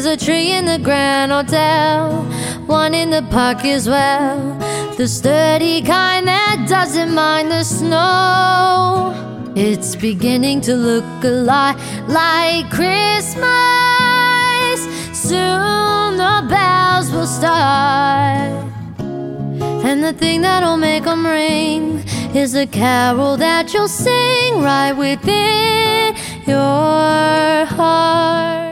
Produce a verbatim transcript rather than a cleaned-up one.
a tree in the Grand Hotel, one in the park as well, the sturdy kind that doesn't mind the snow. It's beginning to look a lot like Christmas. Soon the bells will start, and the thing that'll make them ring is a carol that you'll sing right within your heart.